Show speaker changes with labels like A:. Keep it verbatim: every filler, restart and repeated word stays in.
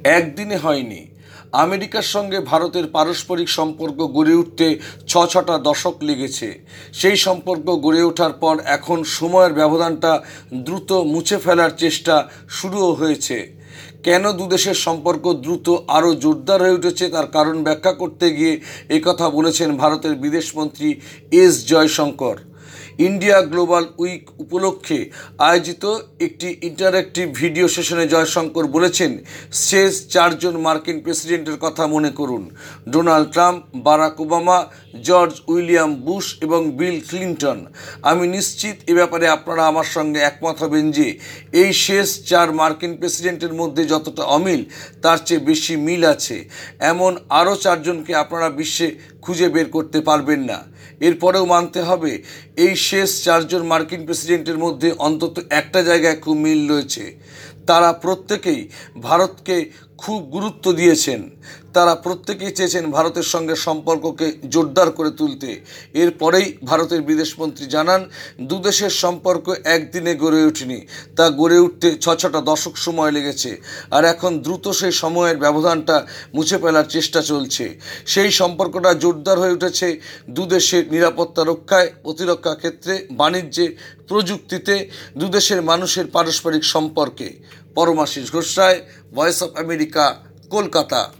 A: একদিনে হয়নি। আমেরিকার সঙ্গে ভারতের পারস্পরিক সম্পর্ক গড়ে উঠতে ছ ছটা দশক লেগেছে। সেই সম্পর্ক গড়ে ওঠার পর এখন সময়ের ব্যবধানটা দ্রুত মুছে ফেলার চেষ্টা শুরুও হয়েছে। কেন দুদেশের সম্পর্ক দ্রুত আরও জোরদার হয়ে উঠেছে তার কারণ ব্যাখ্যা করতে গিয়ে একথা বলেছেন ভারতের বিদেশমন্ত্রী S Jaishankar. India global week উপলক্ষে আয়োজিত একটি ইন্টারঅ্যাক্টিভ ভিডিও সেশনে জয়শঙ্কর বলেছেন, শেষ চারজন মার্কিন প্রেসিডেন্টের কথা মনে করুন, Donald Trump, Barack Obama, George William Bush এবং বিল ক্লিন্টন। আমি নিশ্চিত এ ব্যাপারে আপনারা আমার সঙ্গে একমত হবেন যে এই শেষ চার মার্কিন প্রেসিডেন্টের মধ্যে যতটা অমিল তার চেয়ে বেশি মিল আছে। এমন আরও চারজনকে আপনারা বিশ্বে খুঁজে বের করতে পারবেন না। এরপরেও মানতে হবে এই শেষ চারজন মার্কিন প্রেসিডেন্টের মধ্যে অন্তত একটা জায়গায় খুব মিল রয়েছে। তারা প্রত্যেকেই ভারতকে খুব গুরুত্ব দিয়েছেন। তারা প্রত্যেকেই চেয়েছেন ভারতের সঙ্গে সম্পর্ককে জোরদার করে তুলতে। এরপরেই ভারতের বিদেশমন্ত্রী জানান, দুদেশের সম্পর্ক একদিনে গড়ে ওঠেনি, তা গড়ে উঠতে ছ ছটা দশক সময় লেগেছে। আর এখন দ্রুত সেই সময়ের ব্যবধানটা মুছে ফেলার চেষ্টা চলছে। সেই সম্পর্কটা জোরদার হয়ে উঠেছে দুদেশের নিরাপত্তা রক্ষায়, প্রতিরক্ষা ক্ষেত্রে, বাণিজ্যে, প্রযুক্তিতে, দুদেশের মানুষের পারস্পরিক সম্পর্কে। Paramashis Ghosh Roy, voice of America, Kolkata.